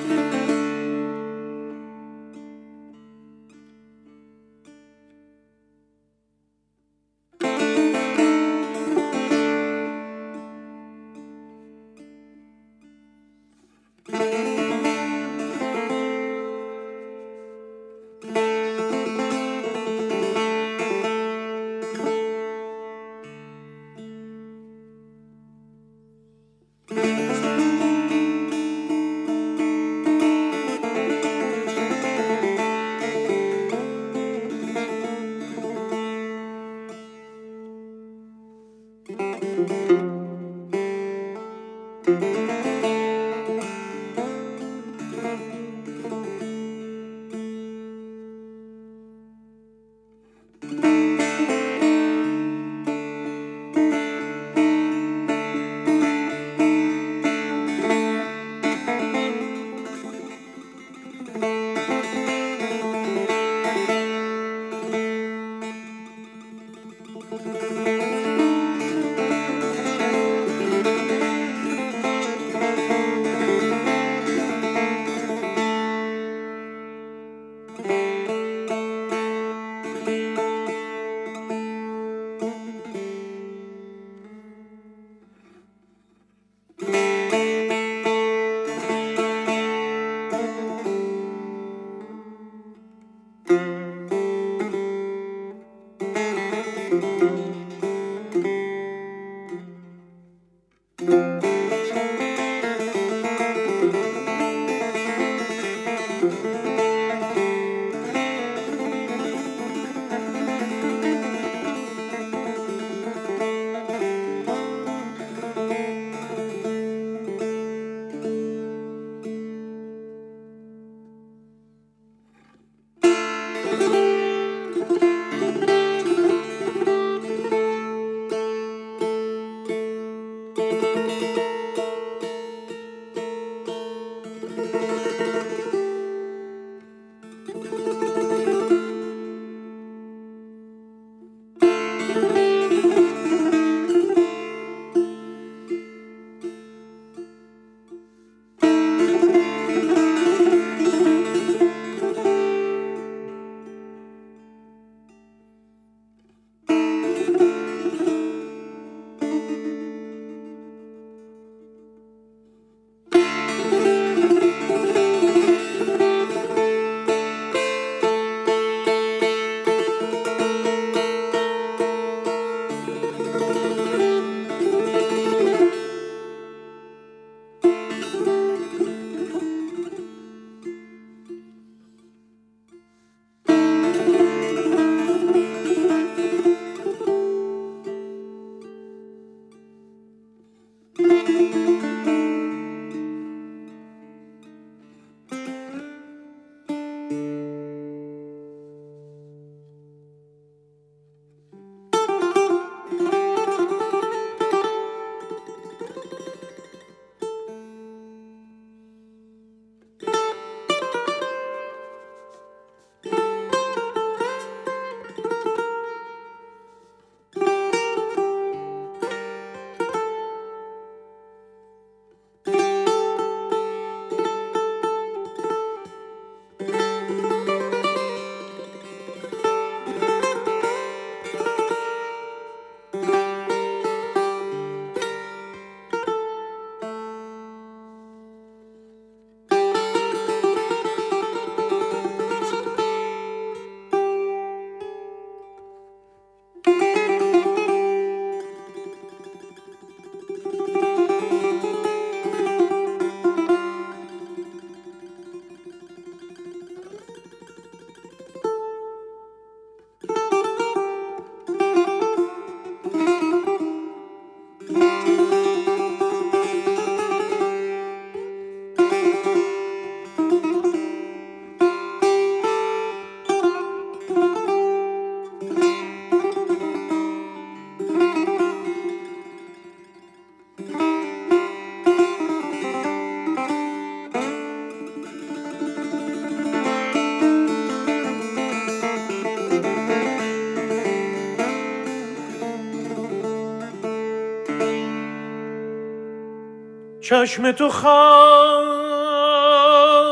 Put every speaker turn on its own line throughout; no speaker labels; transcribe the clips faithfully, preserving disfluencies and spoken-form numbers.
چشم تو خواهد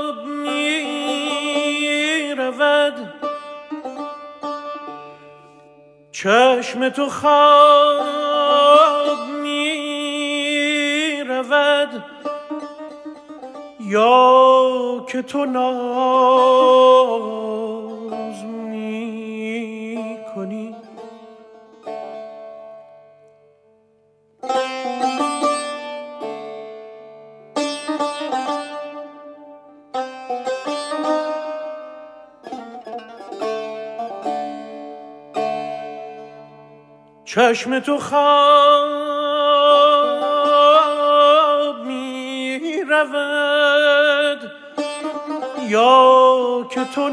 چشم تو خواب می رود یا که تو ناز می کنی. چشم تو خواب می رود یا که تو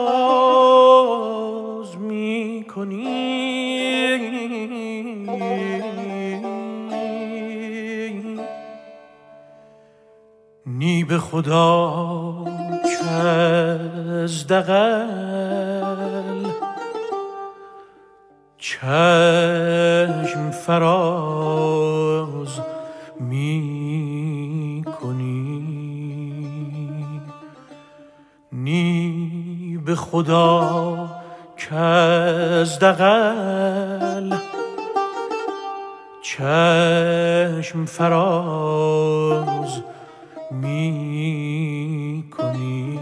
ناز می کنی. نی به خدا که از دغل چشم فراز می کنی. نی به خدا که از دغل چشم فراز می کنی.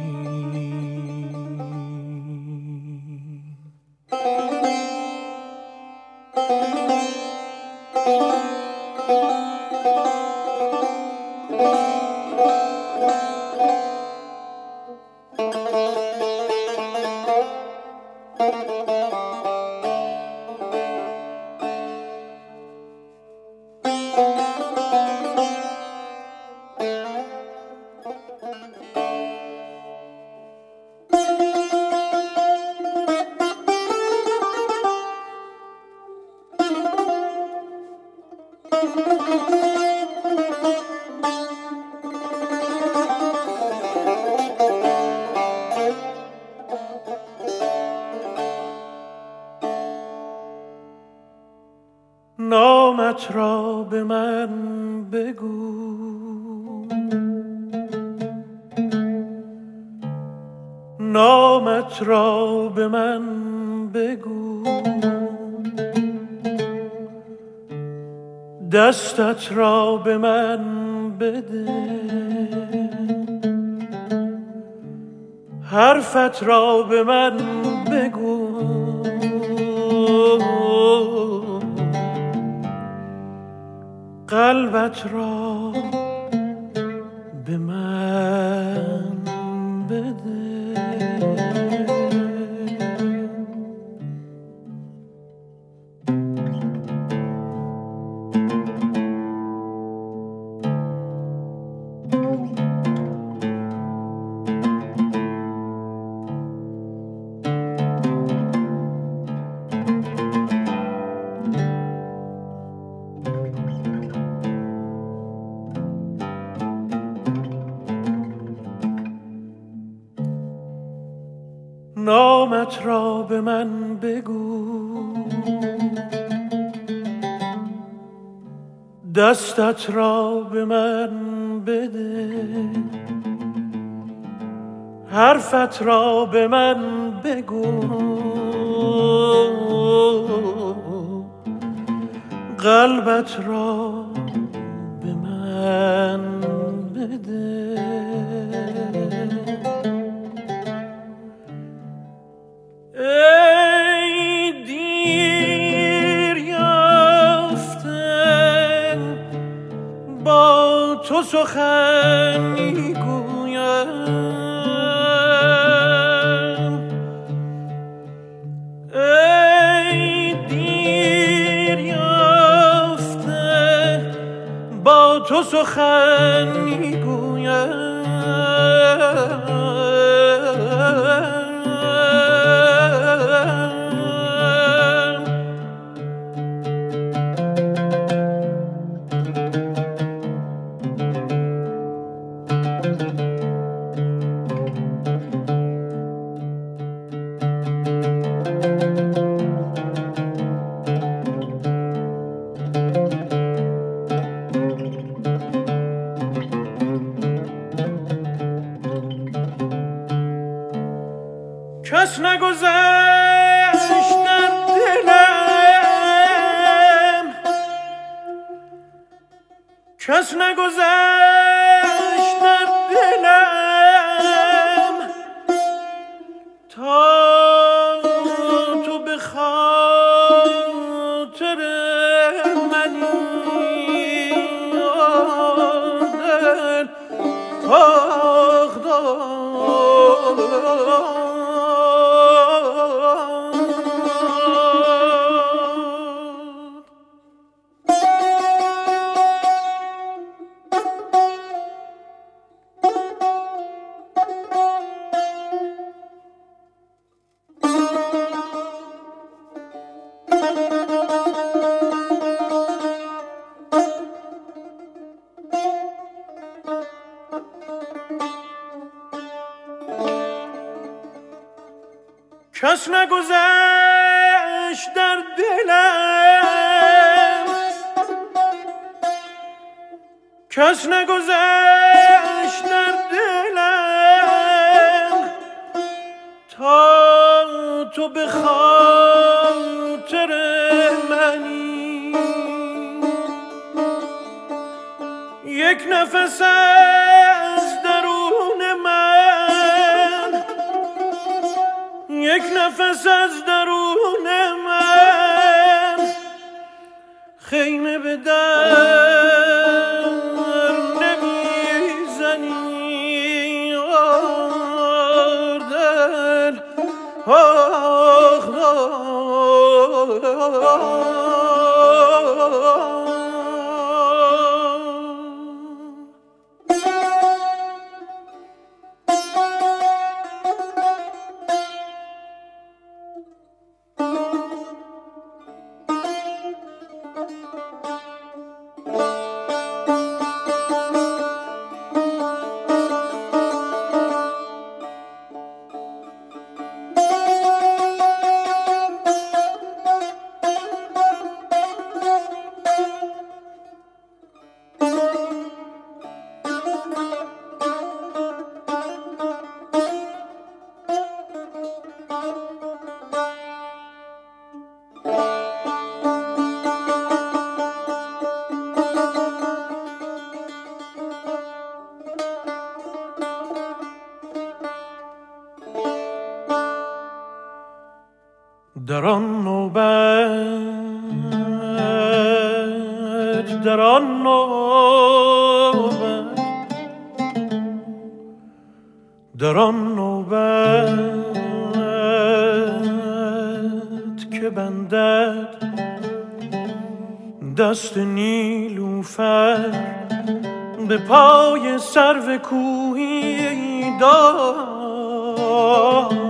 نامت را به من بگو، نامت را به من بگو، دستت را به من بده، حرفت را به من بگو، قلبت را به من بده. نامت را به من بگو، دستت را به من بده، حرفت را به من بگو، قلبت را به من بده. ای دیر یافته با تو سخن میگویم، ای دیر یافته با تو سخن میگویم. کس نگذشت در دلم کس نگذشت در دلم تا تو به خاطر منی دل آخ کس نگذشت در دلم کس نگذشت در دلم تا تو به خاطر منی یک نفس از درون من یک نفس از درون من خیمه به در نمیزنی آر دل آخ در آن نوبت در آن نوبت در آن نوبت که بندد دست نیلوفر به پای سرو کوهی دام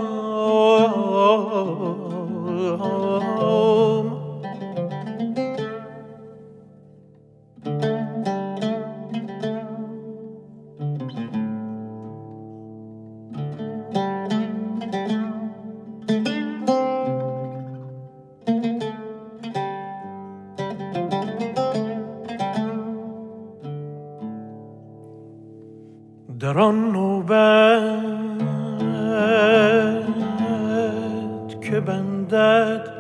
در آن نوبت که بندد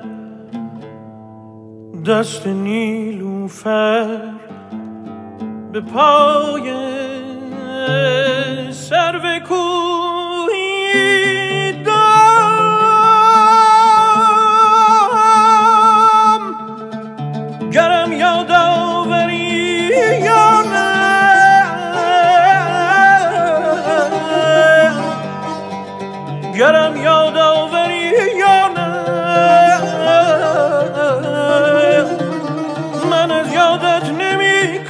دست نیلوفر به پای سرو کوهی دام گرم یاد آوری یا نه گرم یاد آوری یا نه من از یادت نمی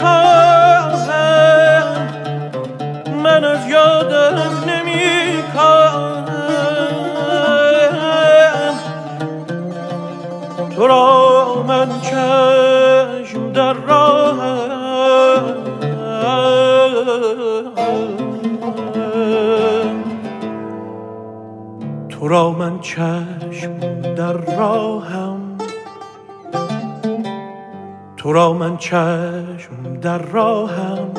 کاهم من از یادت نمی کاهم تو را من چشم در راهم تو را من چشم در راهم تو را من چشم در راهم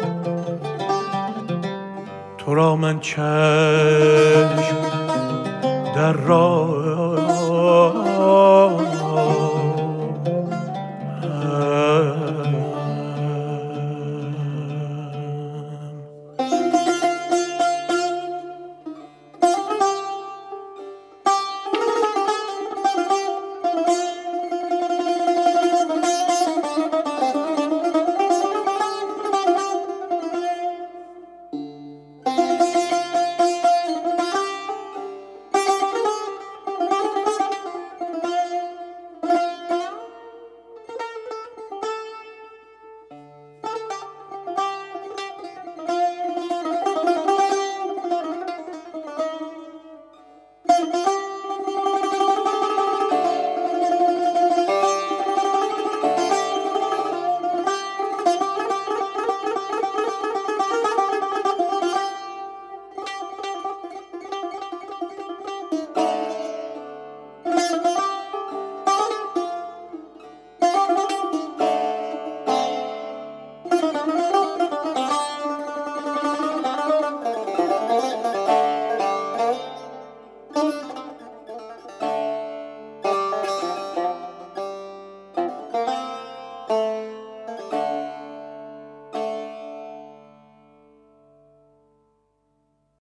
تو را من چشم در راهم